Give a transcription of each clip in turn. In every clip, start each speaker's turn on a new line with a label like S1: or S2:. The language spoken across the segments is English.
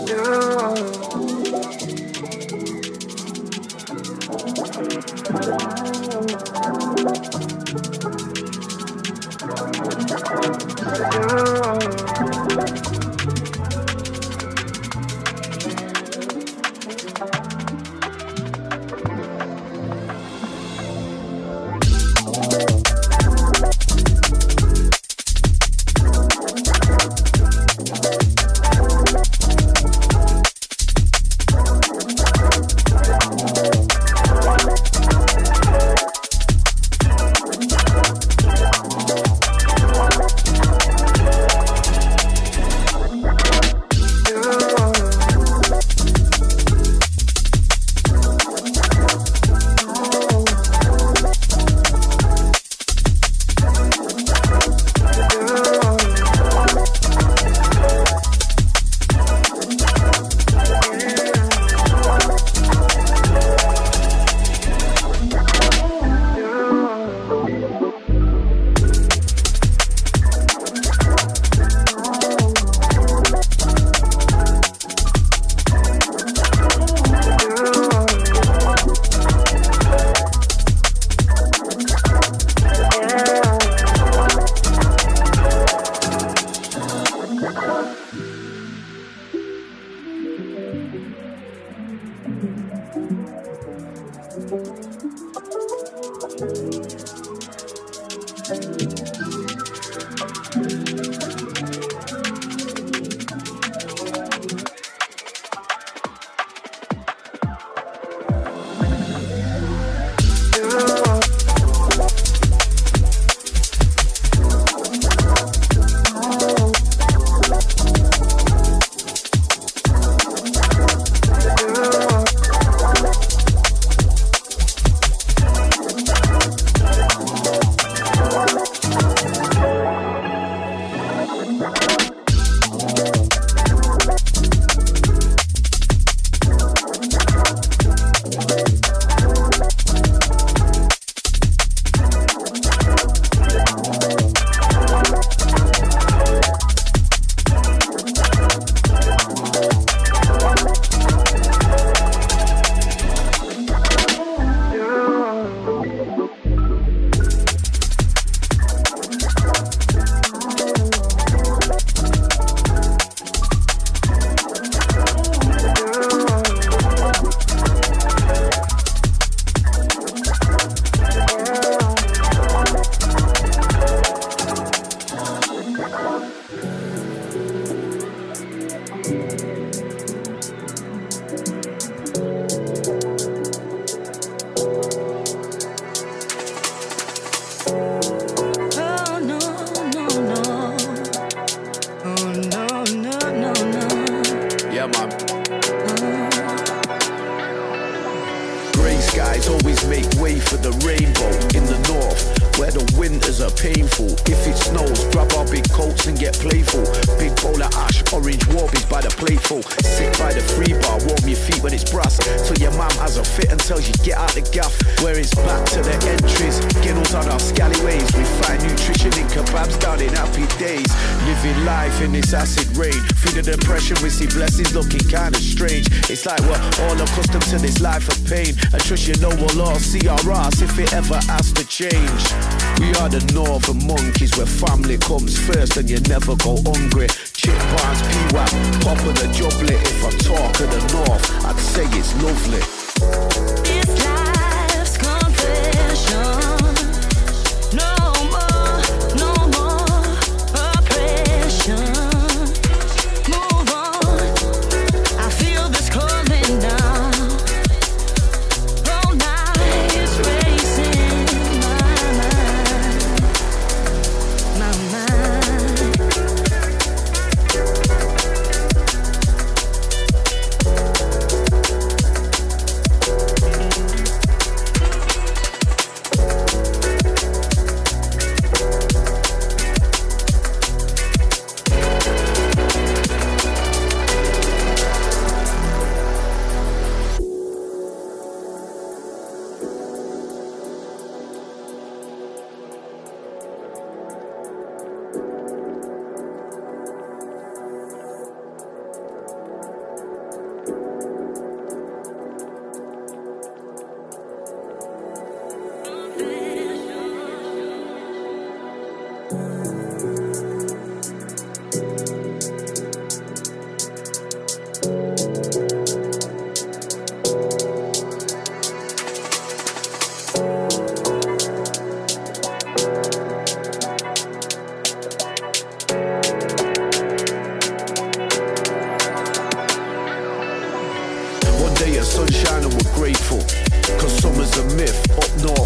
S1: And you never go hungry. Chip Barnes, P-Wap, pop of the joblet. If I talk of the north, I'd say it's lovely.
S2: It's life's confession. No more, no more oppression. Move on. I feel this closing down. All night is racing my mind. My mind.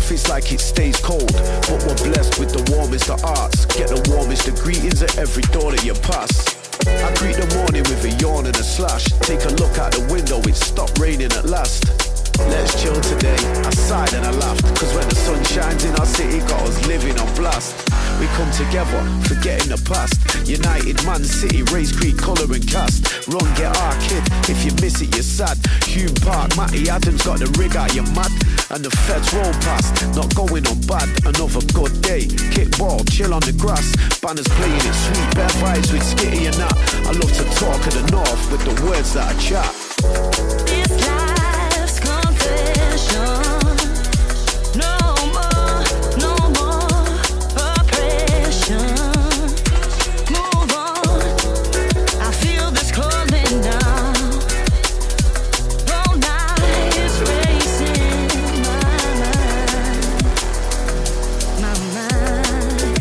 S1: north, it's like it stays cold, but we're blessed with the warmest of hearts. Get the warmest of greetings at every door that you pass. I greet the morning with a yawn and a slash. Take a look out the window, it stopped raining at last. Let's chill today, I sighed and I laughed, cause when the sun shines in our city, got us living on blast. We come together, forgetting the past. United Man City, Race Creek, colour and cast. Run, get our kid, if you miss it, you're sad. Hume Park, Matty Adams got the rig out, you mad. And the feds roll past, not going on bad. Another good day, kick ball, chill on the grass. Banners playing it sweet, bare vibes with Skitty and that. I love to talk of the north with the words that I chat.
S2: This life's confession. No more, no more oppression. Move on, I feel this calling down. All night racing my mind.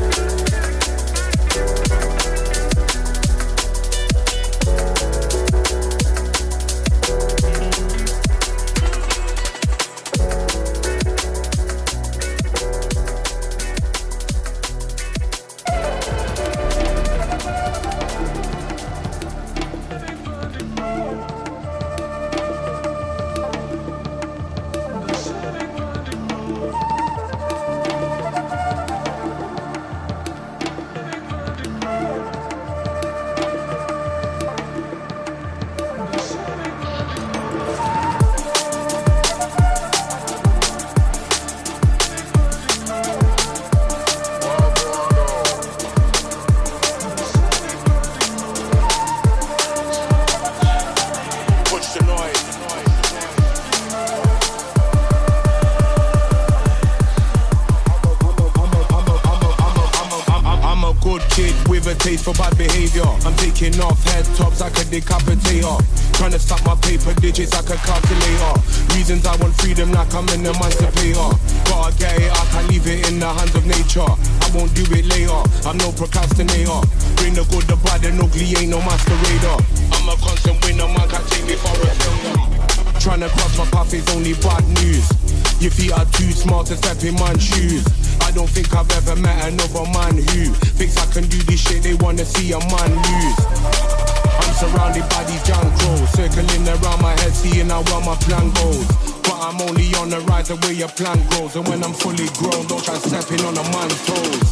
S3: Taste for bad behavior. I'm taking off head tops like a decapitator. Trying to stack my paper digits like a calculator. Reasons I want freedom like I'm an emancipator. Gotta get it, I can't leave it in the hands of nature. I won't do it later, I'm no procrastinator. Bring the good, the bad and ugly, ain't no masquerader. I'm a constant winner, man can't take me for a failure. Trying to cross my path is only bad news. Your feet are too small to step in man's shoes. I don't think I've ever met another man who thinks I can do this shit, they wanna see a man lose. I'm surrounded by these young crows, circling around my head, seeing how well my plan goes. But I'm only on the rise of where your plan grows. And when I'm fully grown, don't try stepping on a man's toes.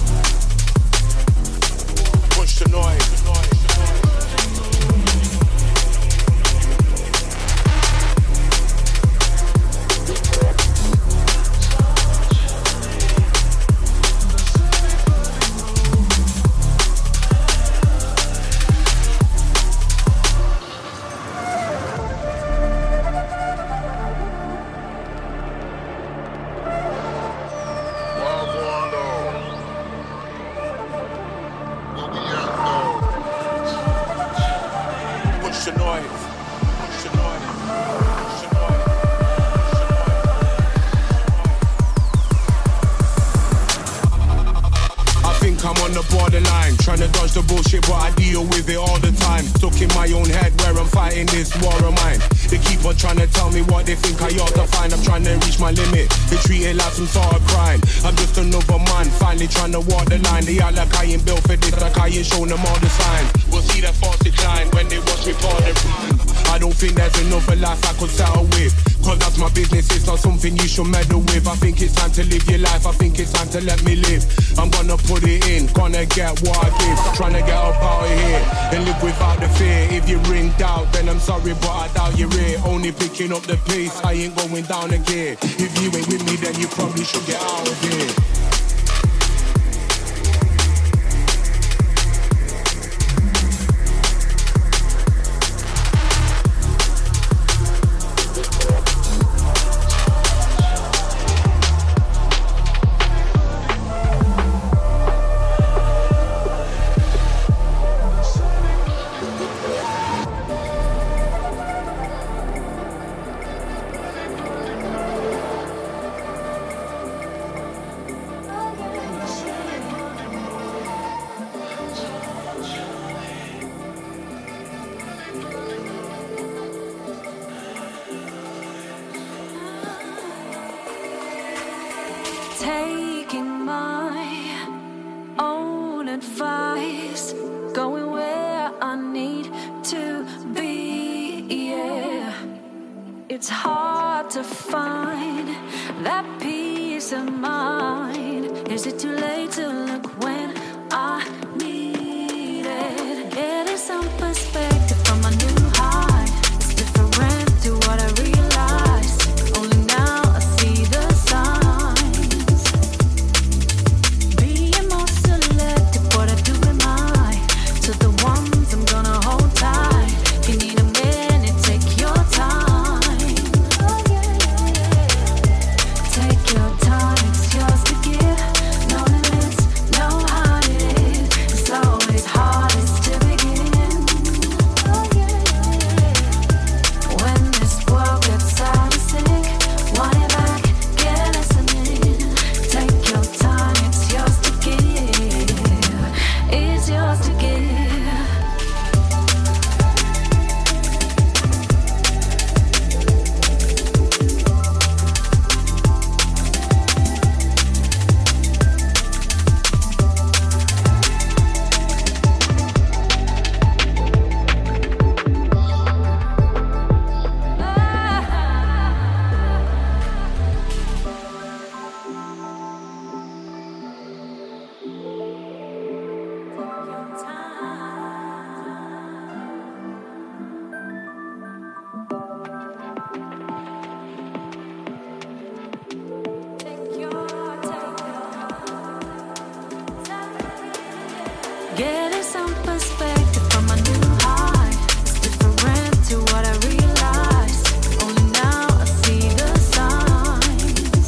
S3: Push the noise. The bullshit, but I deal with it all the time. Stuck in my own head where I'm fighting this war of mine. They keep on trying to tell me what they think I ought to find. I'm trying to reach my limit. They treat it like some sort of crime. I'm just another man, finally trying to walk the line. They act like I ain't built for this, like I ain't shown them all the signs. We'll see that false decline when they watch me pour the rhyme. I don't think there's another life I could settle with. Cause that's my business, it's not something you should meddle with. I think it's time to live your life, I think it's time to let me live. I'm gonna put it in, gonna get what I give. Trying to get up out of here and live without the fear. If you ring doubt, then I'm sorry, but I doubt you're here. Only picking up the pace, I ain't going down a gear. If you ain't with me, then you probably should get out of here.
S2: sacrifice, going where I need to be, yeah. It's hard to find that peace of mind. Is it too late to look when I need it? Getting some perspective from a new height. It's different to what I realized. Only now I see the signs. Being more selective, what I do in my to the ones I'm gonna hold tight. If you need a minute, take your time. Take your time, it's yours to give. No limits, no hiding. It's always hardest to begin. When this world gets out of sync, want it back, get listening. Take your time, it's yours to give. It's yours to give. Getting some perspective from a new high. It's different to what I realized. Only now I see the signs.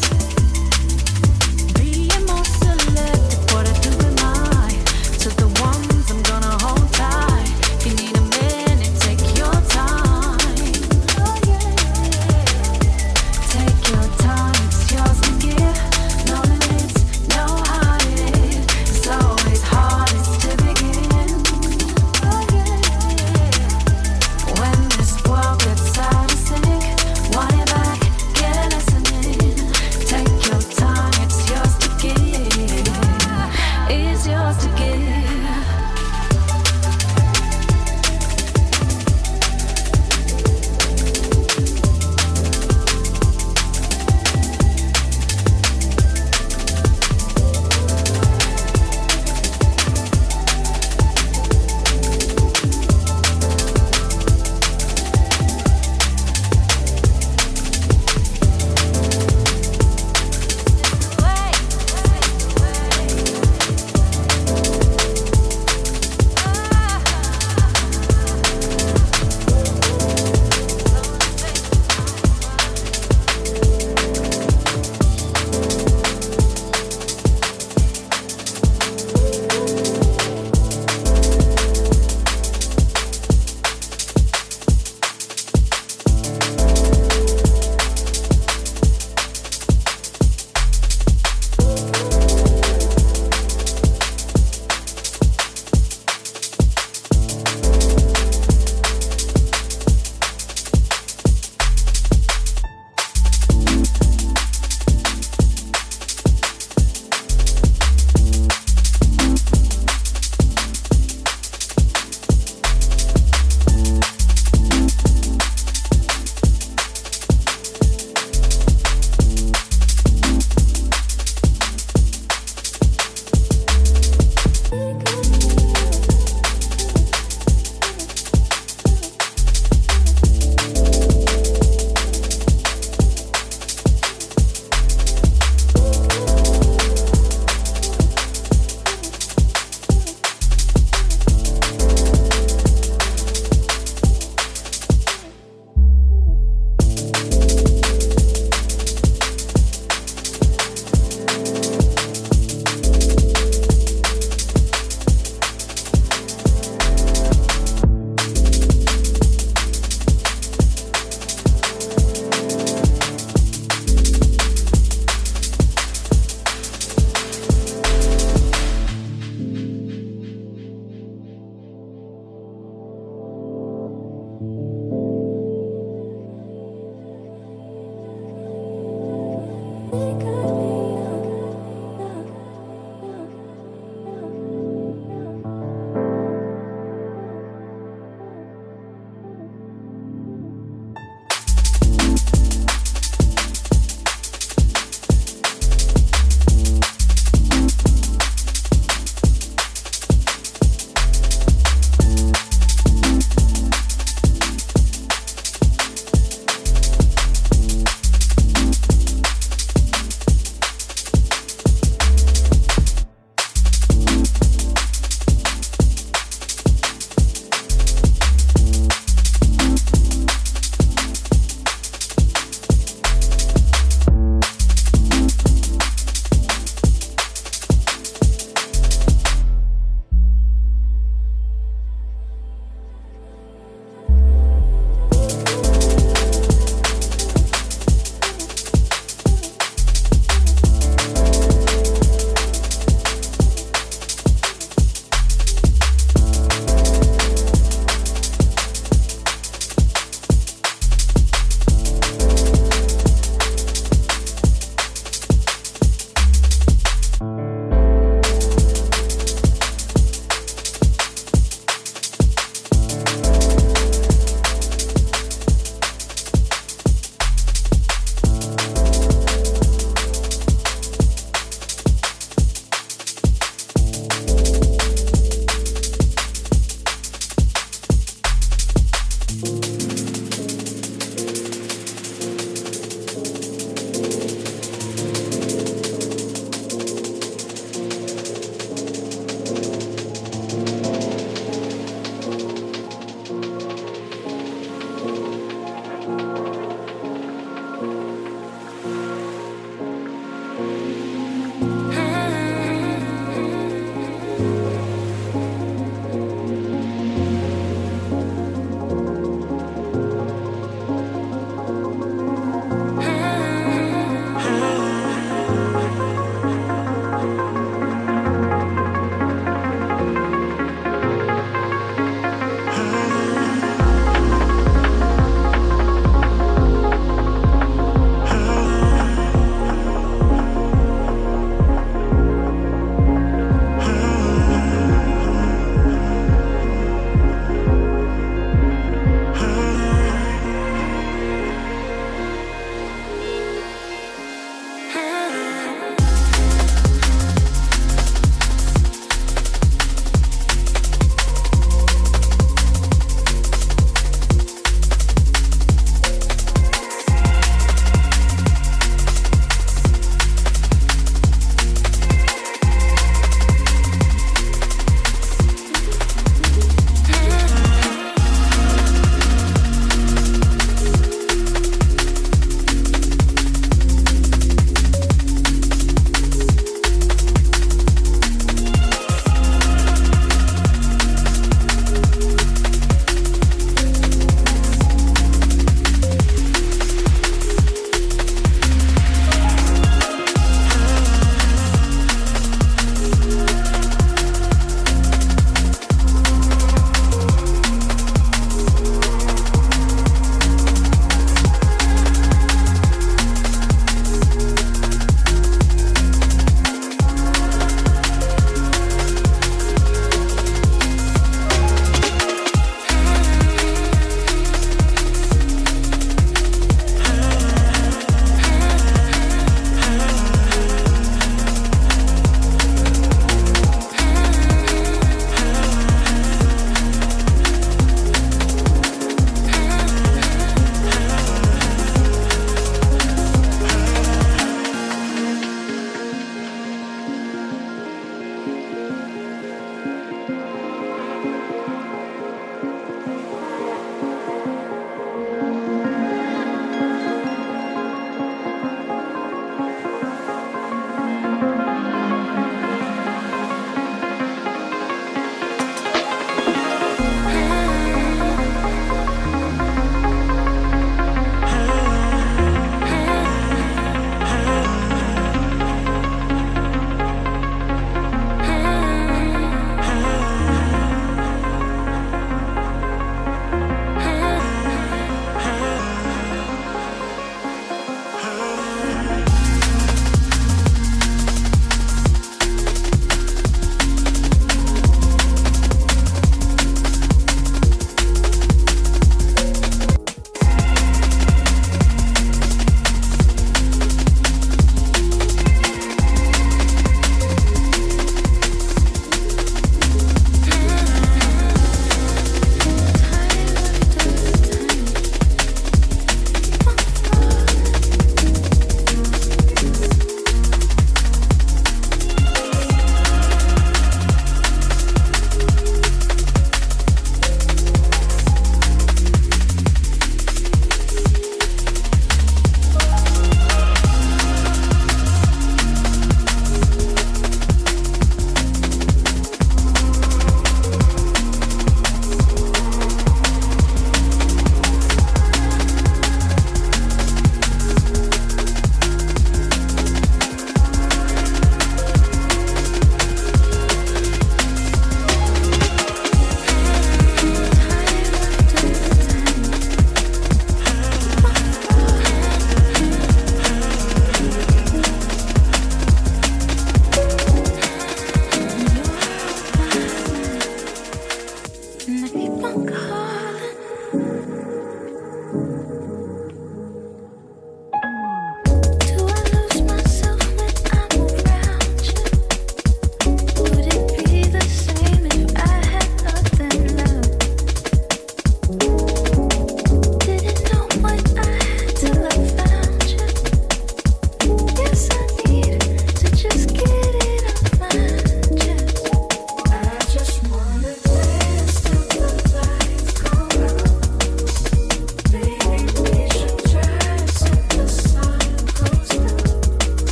S2: Being more selective, what I do in my to the ones I'm gonna hold tight. If you need a minute, take your time. Take your time, it's yours to give. No limits, no hiding. It's always hardest to begin. When this world gets out of sync, want it back, get listening. Take your time, it's yours to give. It's yours to give.